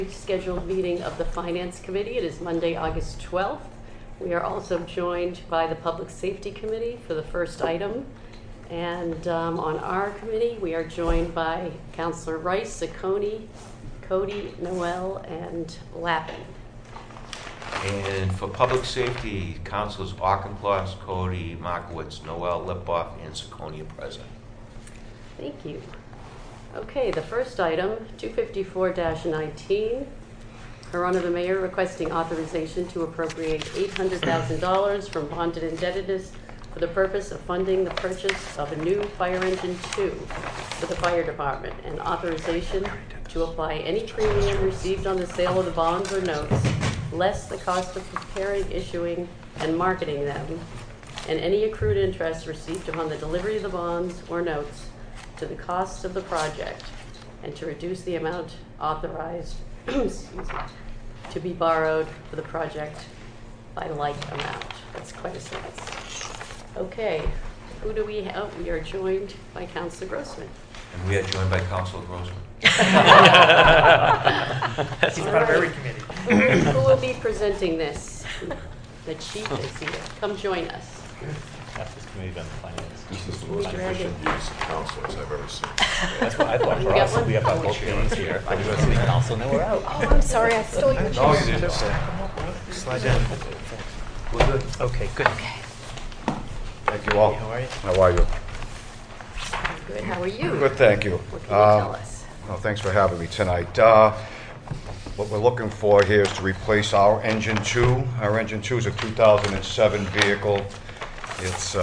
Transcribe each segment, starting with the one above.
Scheduled meeting of the Finance Committee. It is Monday, August 12th. We are also joined by the Public Safety Committee for the first item. And on our committee, we are joined by Councilor Rice, Saccone, Cody, Noel, and Lappin. And for Public Safety, Councilors Auchincloss, Cody, Markowitz, Noel, Lipoff, and Saccone are present. Thank you. Okay, the first item, 254-19, Her Honor the Mayor requesting authorization to appropriate $800,000 from bonded indebtedness for the purpose of funding the purchase of a new fire engine 2 for the fire department, and authorization to apply any premium received on the sale of the bonds or notes, less the cost of preparing, issuing, and marketing them, and any accrued interest received upon the delivery of the bonds or notes to the cost of the project, and to reduce the amount authorized to be borrowed for the project by like amount. That's quite a sentence. Okay, who do we have? We are joined by Councilor Grossman. And we are joined by Councilor Grossman. He's part of every committee. Who will be presenting this? The chief is here. Come join us. Half this committee been finance. This is the most efficient use of councilors I've ever seen. That's what I thought for us. We have both things here. I go to city council and then we're out. Oh, I'm sorry, I stole your No, chair. you didn't. Slide down. We're good. Okay, good. Thank you all. How are you? How are you? Good, how are you? Good, thank you. What can you tell us? Well, thanks for having me tonight. What we're looking for here is to replace our engine 2. Our engine 2 is a 2007 vehicle. It's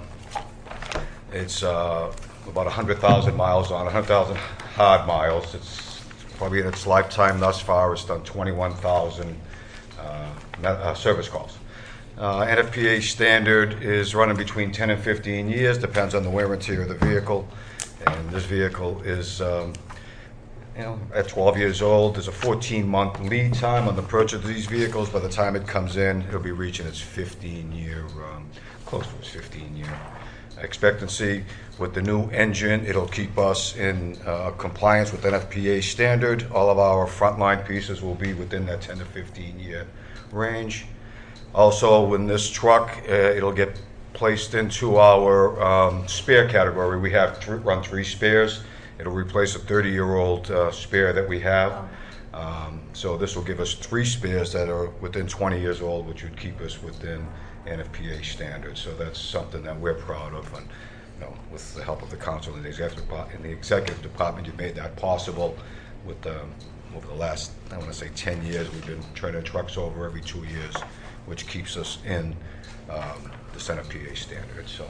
about 100,000 miles on, 100,000 hard miles. It's probably in its lifetime thus far, it's done 21,000 service calls. NFPA standard is running between 10 and 15 years, depends on the wear and tear of the vehicle. And this vehicle is, at 12 years old. There's a 14-month lead time on the purchase of these vehicles. By the time it comes in, it'll be reaching its 15-year, close to its 15-year expectancy. With the new engine, it'll keep us in compliance with NFPA standard. All of our frontline pieces will be within that 10 to 15-year range. Also, in this truck, it'll get placed into our spare category. We have run 3 spares. It'll replace a 30-year-old spare that we have. So this will give us 3 spares that are within 20 years old, which would keep us within NFPA standards. So that's something that we're proud of, and with the help of the council and the executive department, you've made that possible. With over the last, I want to say 10 years, we've been turning trucks over every 2 years, which keeps us in the NFPA standards. So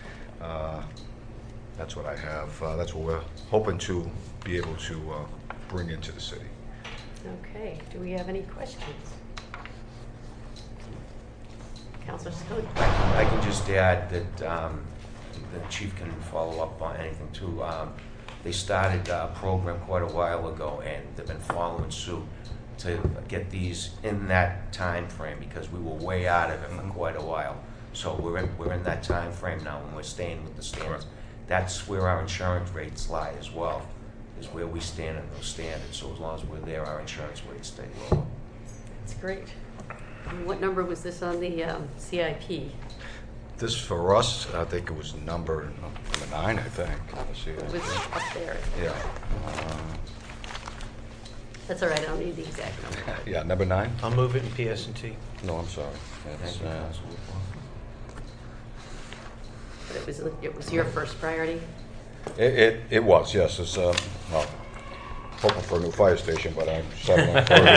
that's what I have. That's what we're hoping to be able to bring into the city. Okay, do we have any questions? Councilor Saccone. I can just add that the chief can follow up on anything too. They started a program quite a while ago, and they've been following suit to get these in that time frame, because we were way out of it for quite a while. So we're in that time frame now, and we're staying with the standards. That's where our insurance rates lie as well, is where we stand in those standards. So as long as we're there, our insurance rates stay low. That's great. And what number was this on the CIP? This for us, I think it was number 9, I think. Let's see. It was up there. Yeah. That's all right, I don't need the exact number. Yeah, number 9? I'll move it in PS&T. No, I'm sorry. Thank you, Councilor. But it was your first priority? It was, yes. It's hoping for a new fire station, but I'm settling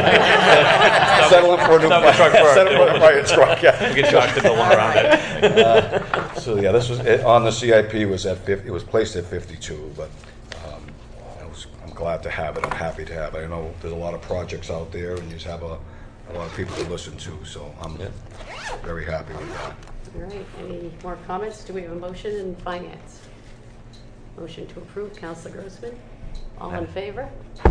for a new fire truck. Yeah. We get shocked at the one around it. So yeah, this was on the CIP. Was at 50, it was placed at 52, but I'm glad to have it. I'm happy to have it. I know there's a lot of projects out there, and you just have a lot of people to listen to. So I'm very happy with that. All right, any more comments? Do we have a motion in finance? Motion to approve, Councilor Grossman. All in favor? 1,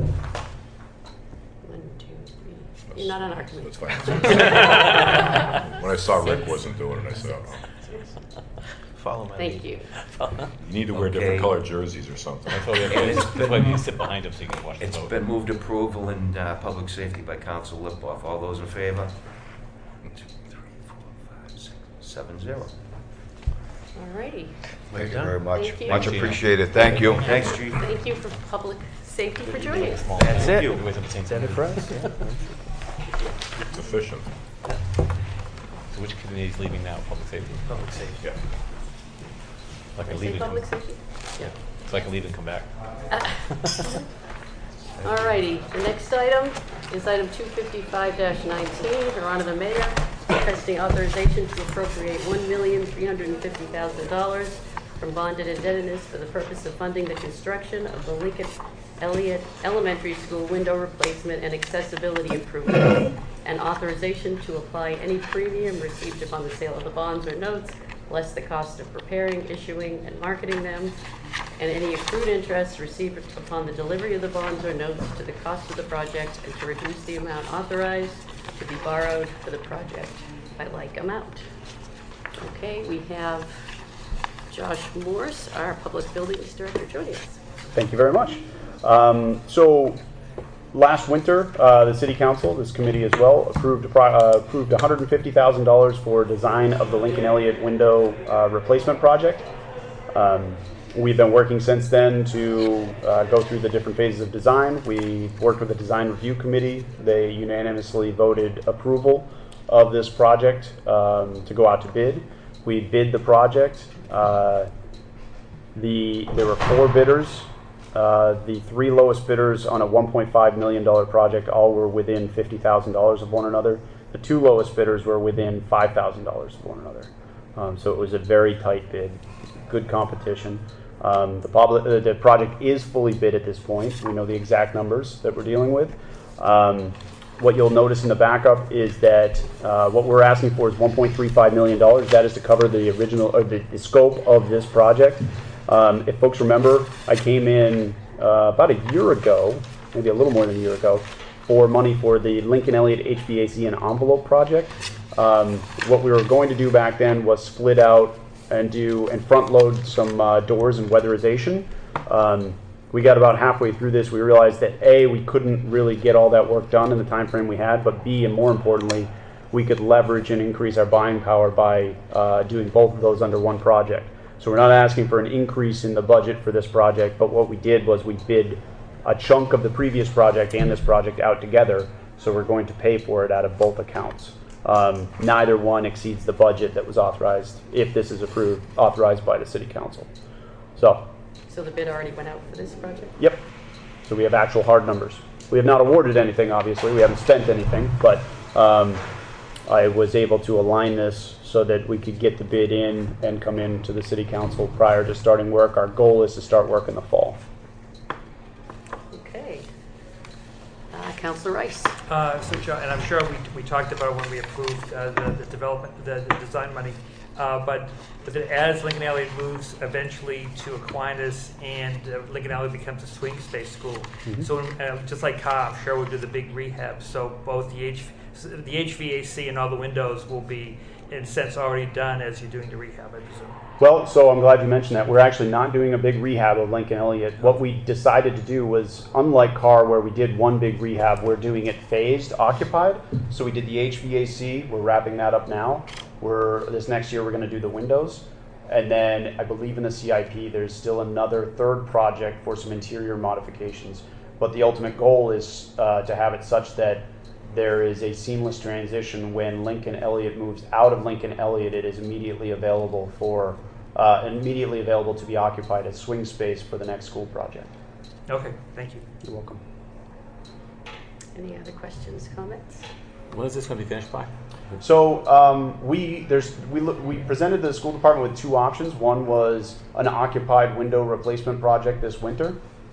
2, 3. You're not on our committee. That's fine. When I saw Rick wasn't doing it, I said, Follow my Thank lead. you. You need to wear Okay. different colored jerseys or something. That's why we have And it's that's why you sit behind him so you can watch the It's vote. been moved approval in public safety by Council Lipoff. All those in favor? 1, 2, 3, 4, 5, 6, 7, 0. All righty. Thank you very much. Thank you. Much appreciated. Thank you. Thanks, Chief. Thank you for public safety for joining us. That's Thank you. Everybody's on the same team. It's efficient. So which committee is leaving now? Public safety? Public safety. Yeah. Like I Say leave and public come, safety? yeah. So I can leave and come back. All righty, the next item is item 255-19, Your Honor the Mayor, requesting authorization to appropriate $1,350,000 from bonded indebtedness for the purpose of funding the construction of the Lincoln Elliott Elementary School window replacement and accessibility improvement, and authorization to apply any premium received upon the sale of the bonds or notes, less the cost of preparing, issuing, and marketing them, and any accrued interest received upon the delivery of the bonds or notes to the cost of the project, and to reduce the amount authorized to be borrowed for the project by like amount. Okay, we have Josh Morse, our Public Buildings Director, joining us. Thank you very much. So last winter, the City Council, this committee as well, approved $150,000 for design of the Lincoln Elliott window replacement project. We've been working since then to go through the different phases of design. We worked with the Design Review Committee. They unanimously voted approval of this project to go out to bid. We bid the project. There were 4 bidders. The 3 lowest bidders on a $1.5 million project all were within $50,000 of one another. The 2 lowest bidders were within $5,000 of one another. So it was a very tight bid, good competition. The project is fully bid at this point. We know the exact numbers that we're dealing with. What you'll notice in the backup is that what we're asking for is $1.35 million. That is to cover the original, or the scope of this project. If folks remember, I came in about a year ago, maybe a little more than a year ago, for money for the Lincoln Elliott HVAC and envelope project. What we were going to do back then was split out and front load some doors and weatherization. We got about halfway through this, we realized that A, we couldn't really get all that work done in the time frame we had, but B, and more importantly, we could leverage and increase our buying power by doing both of those under one project. So we're not asking for an increase in the budget for this project, but what we did was we bid a chunk of the previous project and this project out together, so we're going to pay for it out of both accounts. Neither one exceeds the budget that was authorized, if this is approved, authorized by the City Council. So the bid already went out for this project? yep. So we have actual hard numbers. We have not awarded anything, obviously. We haven't spent anything, but I was able to align this so that we could get the bid in and come into the City Council prior to starting work. Our goal is to start work in the fall. Okay. Councilor Rice. So, John, and I'm sure we talked about when we approved the development, the design money, but as Lincoln Elliott moves eventually to Aquinas and Lincoln Elliott becomes a swing space school, so just like Carr, I'm sure we'll do the big rehab. So both the HVAC and all the windows will be, in a sense, already done as you're doing the rehab, I presume. Well, so I'm glad you mentioned that. We're actually not doing a big rehab of Lincoln Elliott. What we decided to do was, unlike Carr, where we did one big rehab, we're doing it phased, occupied. So we did the HVAC. We're wrapping that up now. This next year, we're going to do the windows. And then I believe in the CIP, there's still another 3rd project for some interior modifications. But the ultimate goal is to have it such that there is a seamless transition. When Lincoln Elliott moves out of Lincoln Elliott, it is immediately available to be occupied as swing space for the next school project. Okay, thank you. You're welcome. Any other questions, comments? When is this going to be finished by? So we presented the school department with 2 options. One was an occupied window replacement project this winter.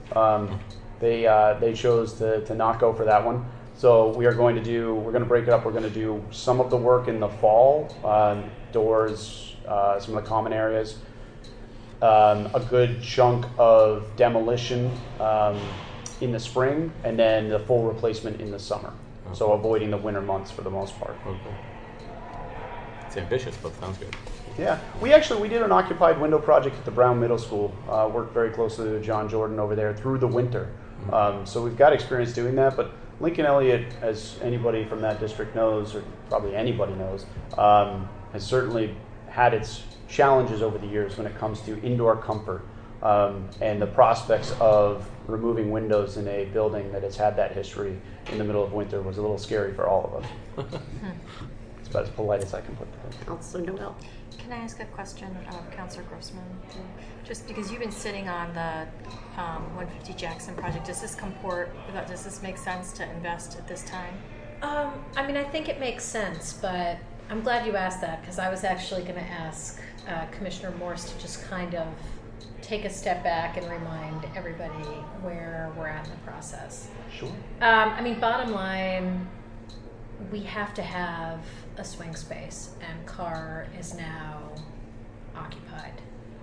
They chose to not go for that one. So we're going to break it up. We're going to do some of the work in the fall, doors, some of the common areas, a good chunk of demolition in the spring, and then the full replacement in the summer. Okay. So avoiding the winter months for the most part. Okay. It's ambitious, but sounds good. Yeah, we did an occupied window project at the Brown Middle School. Worked very closely with John Jordan over there through the winter. So we've got experience doing that. But Lincoln Elliott, as anybody from that district knows, or probably anybody knows, has certainly had its challenges over the years when it comes to indoor comfort and the prospects of removing windows in a building that has had that history in the middle of winter was a little scary for all of us. It's about as polite as I can put that. Counselor Noel. Can I ask a question of Councilor Grossman? Just because you've been sitting on the 150 Jackson project, does this make sense to invest at this time? I mean, I think it makes sense, but I'm glad you asked that because I was actually going to ask Commissioner Morse to just kind of take a step back and remind everybody where we're at in the process. Sure. I mean, bottom line, we have to have a swing space, and Carr is now occupied.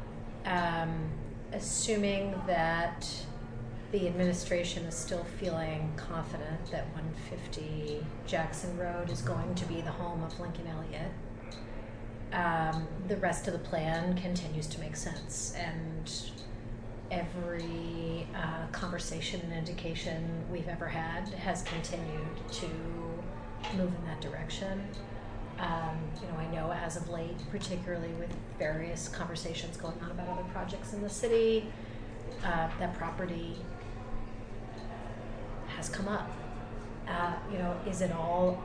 Assuming that the administration is still feeling confident that 150 Jackson Road is going to be the home of Lincoln Elliott, the rest of the plan continues to make sense. And every conversation and indication we've ever had has continued to move in that direction. I know as of late, particularly with various conversations going on about other projects in the city, that property has come up. Is it all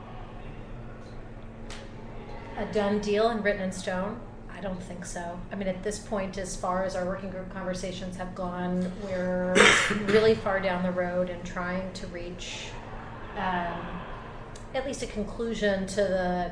a done deal and written in stone? I don't think so. I mean, at this point, as far as our working group conversations have gone, we're really far down the road and trying to reach at least a conclusion to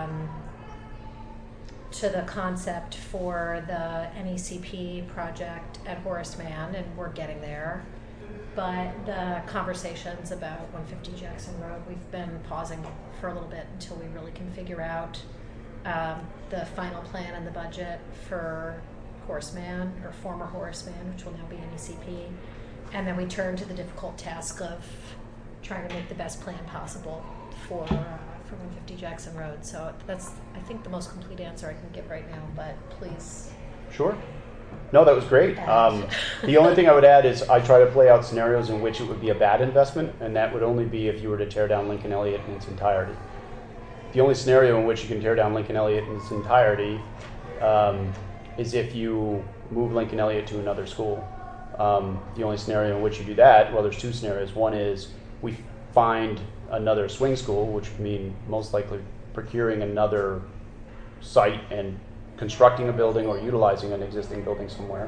the concept for the NECP project at Horace Mann, and we're getting there. But the conversations about 150 Jackson Road, we've been pausing for a little bit until we really can figure out the final plan and the budget for Horace Mann, or former Horace Mann, which will now be NECP. And then we turn to the difficult task of trying to make the best plan possible for 150 Jackson Road. So that's, I think, the most complete answer I can give right now, but please. Sure. No, that was great. The only thing I would add is I try to play out scenarios in which it would be a bad investment, and that would only be if you were to tear down Lincoln Elliott in its entirety. The only scenario in which you can tear down Lincoln Elliott in its entirety is if you move Lincoln Elliott to another school. The only scenario in which you do that, well, there's two scenarios. One is we find another swing school, which would mean most likely procuring another site and constructing a building or utilizing an existing building somewhere.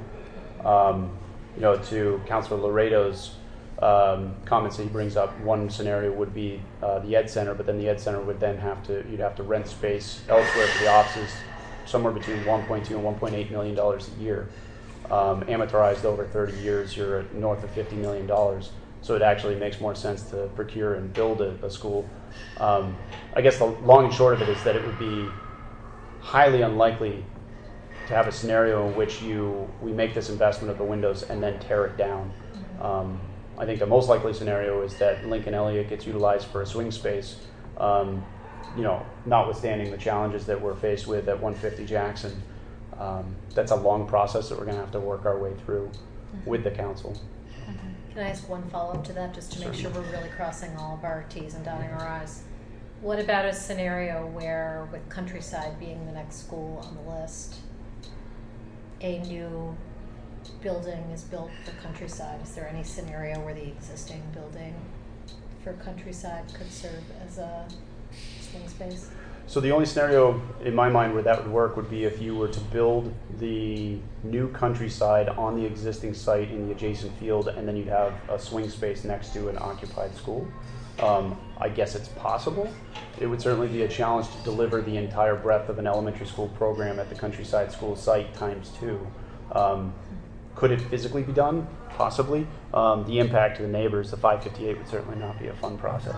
To Councilor Laredo's comments that he brings up, one scenario would be the Ed Center, but then the Ed Center would then you'd have to rent space elsewhere for the offices, somewhere between $1.2 and $1.8 million a year. Amortized over 30 years, you're at north of $50 million. So it actually makes more sense to procure and build a school. I guess the long and short of it is that it would be highly unlikely to have a scenario in which we make this investment of the windows and then tear it down. I think the most likely scenario is that Lincoln Elliott gets utilized for a swing space, notwithstanding the challenges that we're faced with at 150 Jackson. That's a long process that we're going to have to work our way through with the council. Can I ask one follow-up to that, just to make sure we're really crossing all of our T's and dotting our I's? What about a scenario where, with Countryside being the next school on the list, a new building is built for Countryside? Is there any scenario where the existing building for Countryside could serve as a swing space? So the only scenario in my mind where that would work would be if you were to build the new Countryside on the existing site in the adjacent field, and then you'd have a swing space next to an occupied school. I guess it's possible. It would certainly be a challenge to deliver the entire breadth of an elementary school program at the Countryside School site ×2. Could it physically be done? Possibly. The impact to the neighbors, the 558, would certainly not be a fun process.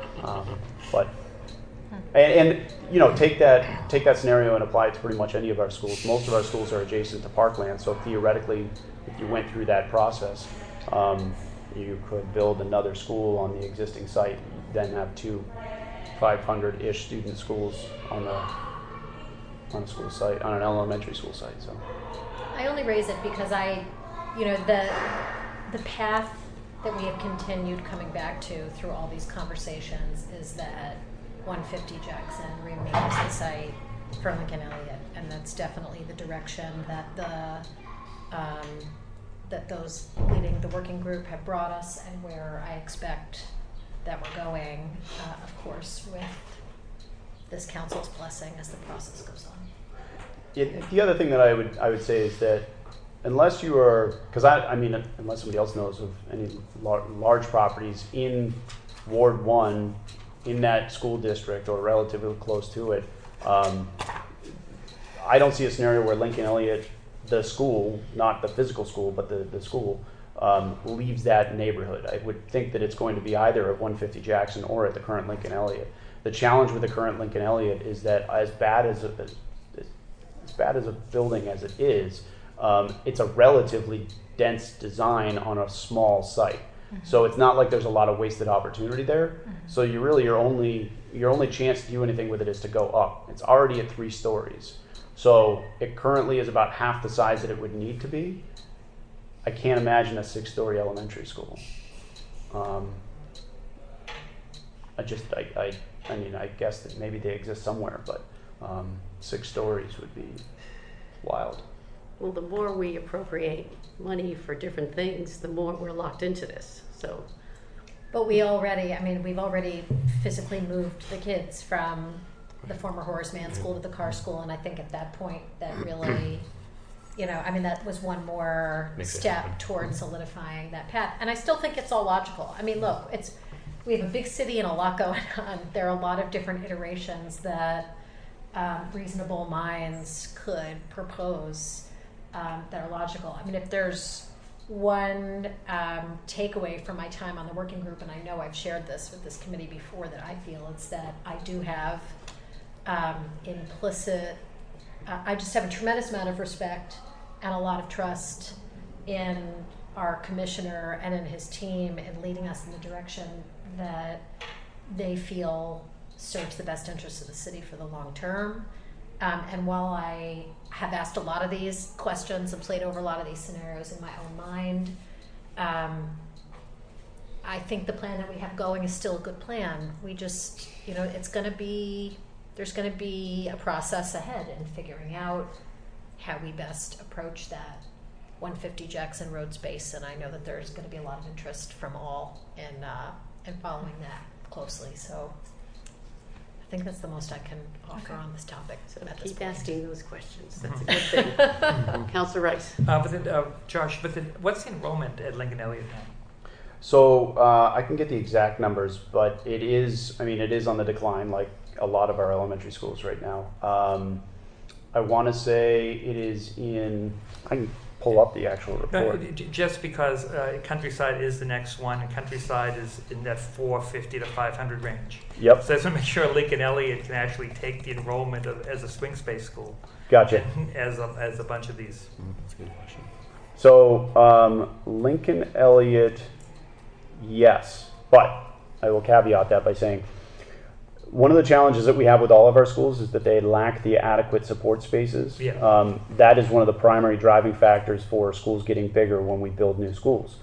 Take that scenario and apply it to pretty much any of our schools. Most of our schools are adjacent to parkland, so theoretically, if you went through that process, you could build another school on the existing site, then have two 500-ish student schools on on a school site, on an elementary school site. So I only raise it because the path that we have continued coming back to through all these conversations is that 150 Jackson remains the site for Lincoln Elliott, and that's definitely the direction that that those leading the working group have brought us, and where I expect that we're going, of course, with this council's blessing as the process goes on. the other thing that I would say is that unless you are, because unless somebody else knows of any large properties in Ward 1 in that school district or relatively close to it, I don't see a scenario where Lincoln Elliott, the school, not the physical school, but the school, leaves that neighborhood. I would think that it's going to be either at 150 Jackson or at the current Lincoln Elliott. The challenge with the current Lincoln Elliott is that as bad as a building as it is, it's a relatively dense design on a small site. Mm-hmm. So it's not like there's a lot of wasted opportunity there. Mm-hmm. So your only chance to do anything with it is to go up. It's already at 3 stories. So it currently is about half the size that it would need to be. I can't imagine a 6-story elementary school. I guess that maybe they exist somewhere, but 6 stories would be wild. Well, the more we appropriate money for different things, the more we're locked into this. So, but we've already physically moved the kids from the former Horace Mann School to the Carr School, and I think at that point that really, that was one more step towards solidifying that path. And I still think it's all logical. I mean, look, we have a big city and a lot going on. There are a lot of different iterations that reasonable minds could propose that are logical. I mean, if there's one takeaway from my time on the working group, and I know I've shared this with this committee before, that I feel it's that I do have implicit, I just have a tremendous amount of respect and a lot of trust in our commissioner and in his team in leading us in the direction that they feel serves the best interests of the city for the long term. And while I have asked a lot of these questions and played over a lot of these scenarios in my own mind, I think the plan that we have going is still a good plan. We just, there's going to be a process ahead in figuring out how we best approach that 150 Jackson Road space, and I know that there's going to be a lot of interest from all in following that closely. So I think that's the most I can offer on this topic. So keep asking those questions. That's a good thing. Councilor Rice. Josh, what's the enrollment at Lincoln Elliott now? So I can get the exact numbers, but it is on the decline, like a lot of our elementary schools right now. I want to say it is I can pull up the actual report. Just because Countryside is the next one, and Countryside is in that 450 to 500 range. Yep. So I just want to make sure Lincoln Elliott can actually take the enrollment as a swing space school. Gotcha. As a bunch of these. That's a good question. So Lincoln Elliott, yes, but I will caveat that by saying one of the challenges that we have with all of our schools is that they lack the adequate support spaces. Yeah. That is one of the primary driving factors for schools getting bigger when we build new schools.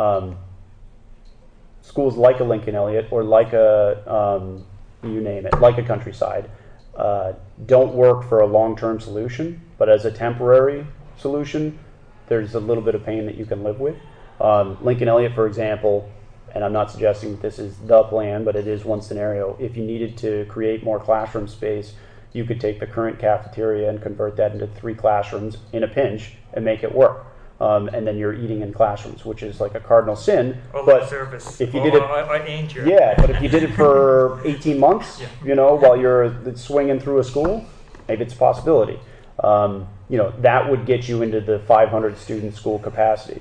Schools like a Lincoln Elliott or like you name it, like a Countryside, don't work for a long-term solution, but as a temporary solution, there's a little bit of pain that you can live with. Lincoln Elliott, for example, and I'm not suggesting that this is the plan, but it is one scenario. If you needed to create more classroom space, you could take the current cafeteria and convert that into 3 classrooms in a pinch and make it work. And then you're eating in classrooms, which is like a cardinal sin. Or but service. If you did it, yeah, but if you did it for 18 months, while you're swinging through a school, maybe it's a possibility. That would get you into the 500 student school capacity.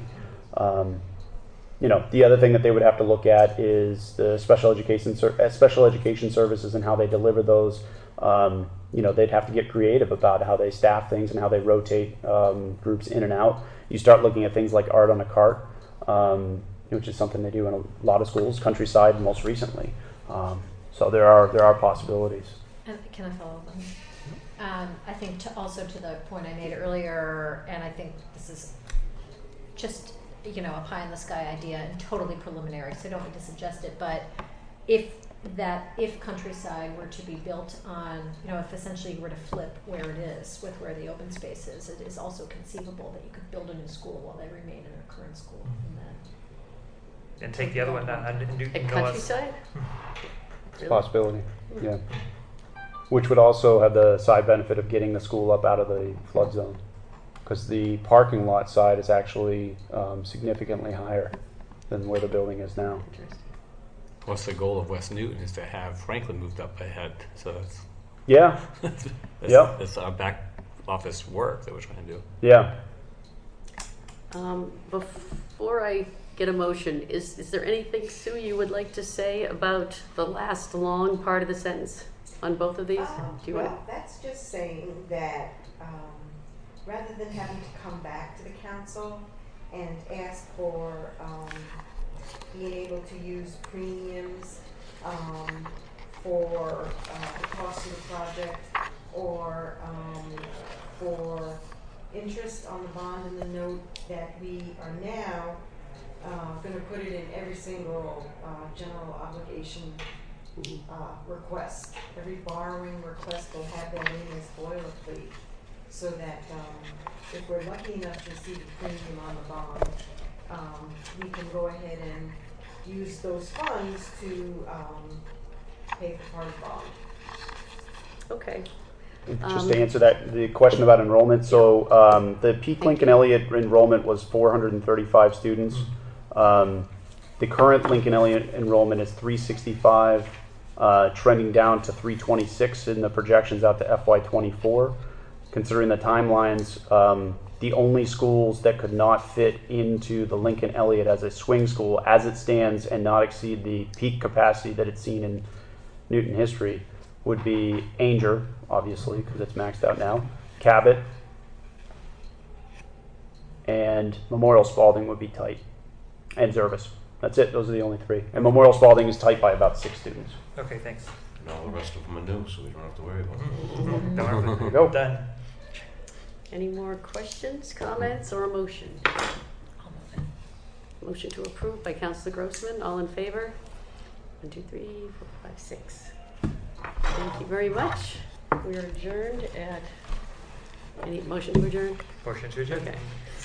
The other thing that they would have to look at is the special education services and how they deliver those. They'd have to get creative about how they staff things and how they rotate groups in and out. You start looking at things like art on a cart, which is something they do in a lot of schools, Countryside most recently. So there are possibilities. And can I follow up on that? I think also to the point I made earlier, and I think this is just, a pie in the sky idea and totally preliminary, so I don't need to suggest it, but if Countryside were to be built on, if essentially you were to flip where it is with where the open space is, it is also conceivable that you could build a new school while they remain in their current school. And take the other one on Newton At North. Countryside? It's a possibility, yeah. Which would also have the side benefit of getting the school up out of the flood zone. Because the parking lot side is actually significantly higher than where the building is now. Interesting. Plus, the goal of West Newton is to have Franklin moved up ahead. So that's Yeah, Yep. that's our back office work that we're trying to do. yeah. Before I get a motion, is there anything, Sue, you would like to say about the last long part of the sentence on both of these? Do you want Well, that's just saying that rather than having to come back to the council and ask for being able to use premiums for the cost of the project or for interest on the bond and the note, that we are now going to put it in every single general obligation request. Every borrowing request will have that in as boilerplate, so that if we're lucky enough to receive a premium on the bond, we can go ahead and use those funds to pay for part of the bond. Okay. Just to answer the question about enrollment, so the peak Lincoln Elliott enrollment was 435 students. The current Lincoln Elliott enrollment is 365, trending down to 326 in the projections out to FY24. Considering the timelines, the only schools that could not fit into the Lincoln Elliott as a swing school as it stands and not exceed the peak capacity that it's seen in Newton history would be Ainger, obviously, because it's maxed out now, Cabot, and Memorial Spalding would be tight, and Zervis. That's it. Those are the only three. And Memorial Spalding is tight by about 6 students. Okay, thanks. And all the rest of them are new, so we don't have to worry about them. Don't There you go. Done. Any more questions, comments, or a motion? Motion to approve by Councilor Grossman. All in favor? 1, 2, 3, 4, 5, 6. Thank you very much. We are adjourned at... Any motion to adjourn? Motion to adjourn. Okay.